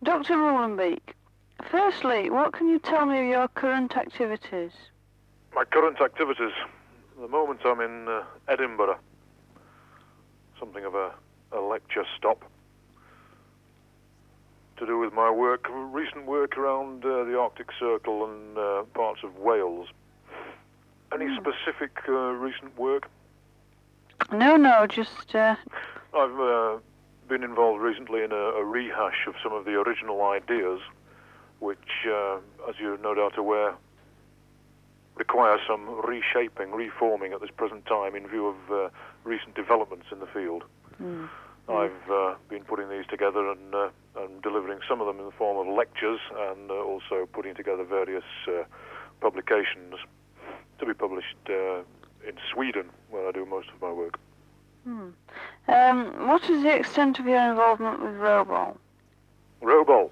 Dr. Mullenbeek, firstly, what can you tell me of your current activities? My current activities. At the moment I'm in Edinburgh. Something of a lecture stop. To do with my work, recent work around the Arctic Circle and parts of Wales. Any specific recent work? No, just... I've been involved recently in a rehash of some of the original ideas, which, as you're no doubt aware, require some reshaping, reforming at this present time in view of recent developments in the field. I've been putting these together and delivering some of them in the form of lectures and also putting together various publications to be published in Sweden, where I do most of my work. What is the extent of your involvement with Robol? Robol?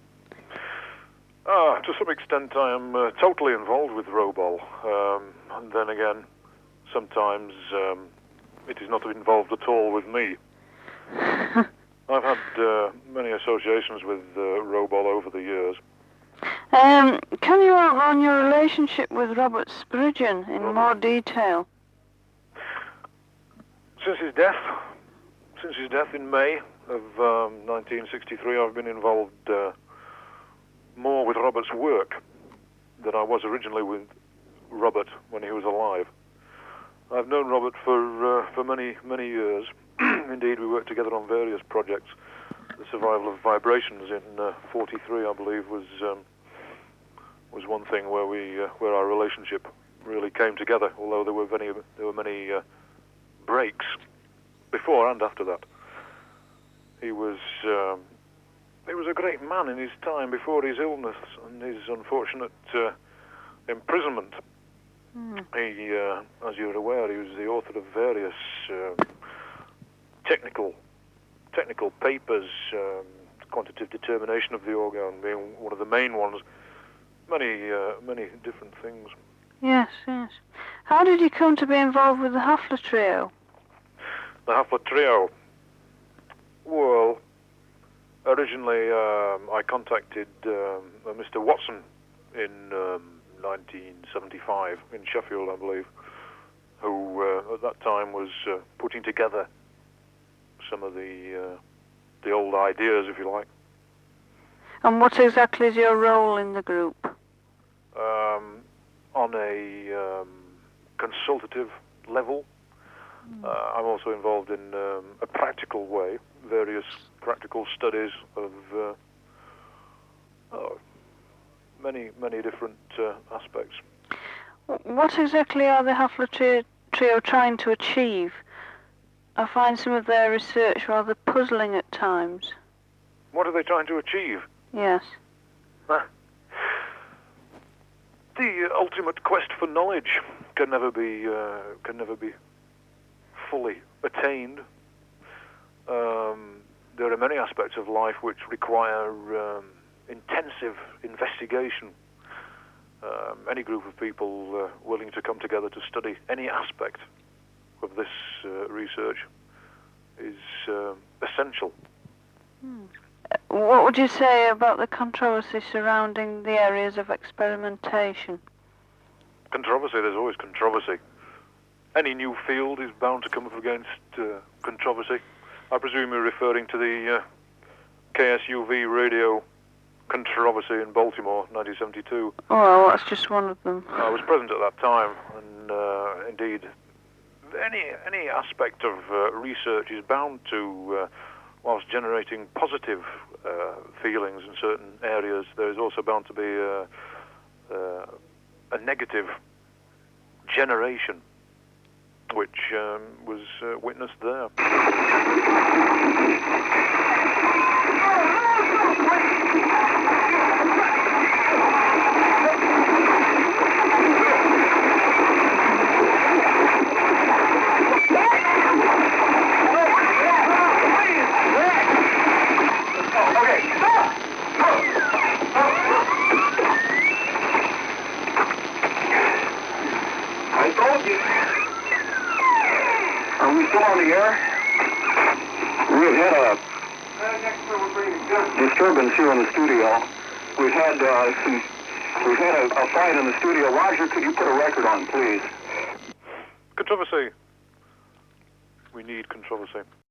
To some extent I am totally involved with Robol. And then again, sometimes it is not involved at all with me. I've had many associations with Robol over the years. Can you outline your relationship with Robert Spridgeon in more detail? Since his death in May of 1963, I've been involved more with Robert's work than I was originally with Robert when he was alive. I've known Robert for many years. Indeed, we worked together on various projects. The survival of vibrations in '43, I believe, was one thing where our relationship really came together. Although there were many breaks before and after that. He was a great man in his time before his illness and his unfortunate imprisonment. He, as you're aware, he was the author of various technical papers, quantitative determination of the orgone being one of the main ones. Many different things. Yes. How did you come to be involved with the Hafler Trio? The Hafler Trio? Well, originally I contacted Mr. Watson in 1975 in Sheffield, I believe, who at that time was putting together some of the old ideas, if you like. And what exactly is your role in the group? On a consultative level. I'm also involved in a practical way, various practical studies of many different aspects. What exactly are the Hafler Trio trying to achieve? I find some of their research rather puzzling at times. What are they trying to achieve? Yes. The ultimate quest for knowledge can never be fully attained. There are many aspects of life which require intensive investigation. Any group of people willing to come together to study any aspect of this research is essential. What would you say about the controversy surrounding the areas of experimentation? Controversy, there's always controversy. Any new field is bound to come up against controversy. I presume you're referring to the KSUV radio controversy in Baltimore, 1972. Oh, well, that's just one of them. I was present at that time, and indeed, any aspect of research is bound to, whilst generating positive feelings in certain areas, there is also bound to be a negative generation, which was witnessed there. I told you. Are we still on the air? We're ahead of. Next time we're bringing guns. here in the studio. We've had a fight in the studio. Roger, could you put a record on, please? Controversy. We need controversy.